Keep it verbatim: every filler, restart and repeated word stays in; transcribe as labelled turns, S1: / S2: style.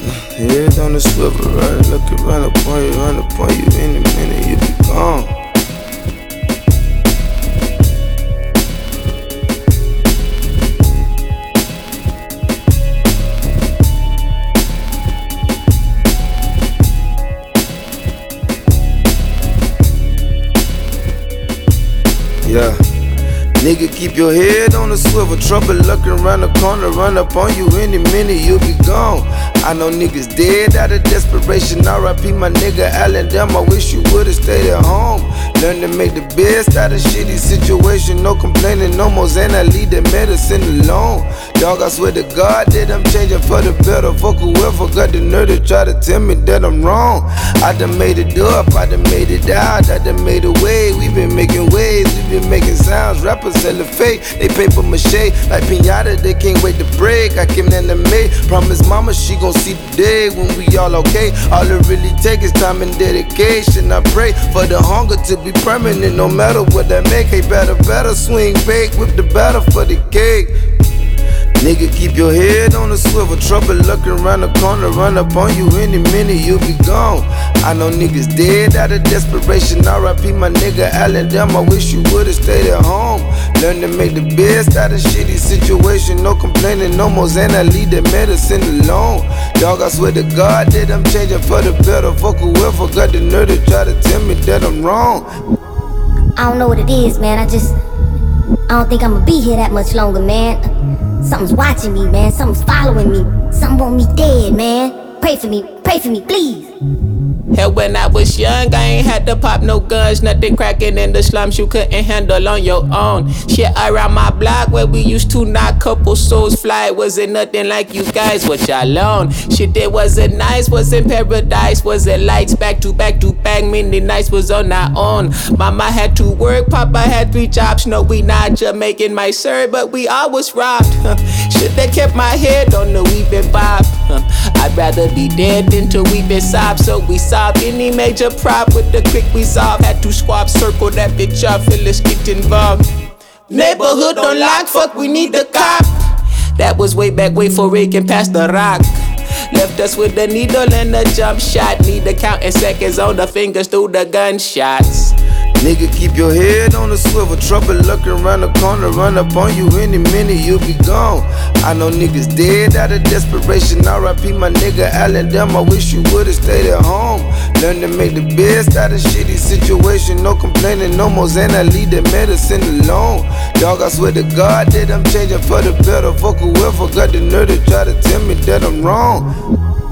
S1: Head on the swivel, right? Look around upon you, run upon you. Any minute you be gone. Yeah. Nigga, keep your head on the swivel. Trouble looking around the corner, run up on you any minute, you'll be gone. I know niggas dead out of desperation. R I P my nigga Allen, damn, I wish you would've stayed at home. Learn to make the best out of shitty situation. No complaining, no more Xan, I leave the medicine alone. Dog, I swear to God that I'm changing for the better. Fuck whoever got the nerve to try to tell me that I'm wrong. I done made it up, I done made it out, I done made a way. We been making waves, we been making sounds. Rappers selling fake, they paper mache like pinata, they can't wait to break. I came in the May, promise mama she gon' see the day when we all okay. All it really take is time and dedication. I pray for the hunger to be permanent, no matter what I make. Hey, better, better swing big, whip the batter for the cake. Nigga, keep your head on the swivel. Trouble looking around the corner, run up on you any minute, you'll be gone. I know niggas dead out of desperation. R I P my nigga Allen, damn, I wish you would've stayed at home. Learn to make the best out of shitty situation. No complaining, no more Xan, I leave the medicine alone. Dog, I swear to God that I'm changing for the better. Fuck whoever got the nerve to try to tell me that I'm wrong.
S2: I don't know what it is, man. I just, I don't think I'ma be here that much longer, man. Something's watching me, man. Something's following me. Something want me dead, man. Pray for me, pray for me, please.
S3: Hell, when I was young, I ain't had to pop no guns. Nothing cracking in the slums you couldn't handle on your own. Shit around my block where we used to knock couple souls fly. Wasn't nothing like you guys, what y'all on. Shit that wasn't nice, wasn't paradise. Wasn't lights back to back to back. Many nights was on our own. Mama had to work, Papa had three jobs. No, we not Jamaican, my sir, but we all was robbed. Shit that kept my head on the weeping bob. I'd rather be dead than to weep and sob. So we solve any major prop with the quick resolve. Had to squab, circle that bitch up, let's get involved. Neighborhood on lock, fuck, we need the cop. That was way back, way for Rick and past the rock. Left us with the needle and a jump shot. Need to counting seconds on the fingers through the gunshots.
S1: Nigga, keep your head on the swivel. Trouble looking around the corner, run up on you any minute, you'll be gone. I know niggas dead out of desperation. R I P my nigga Allen, damn, I wish you would've stayed at home. Learn to make the best out of shitty situation. No complaining, no more Xan, I leave the medicine alone. Dog, I swear to God that I'm changing for the better. Fuck whoever got the nerve to try to tell me that I'm wrong.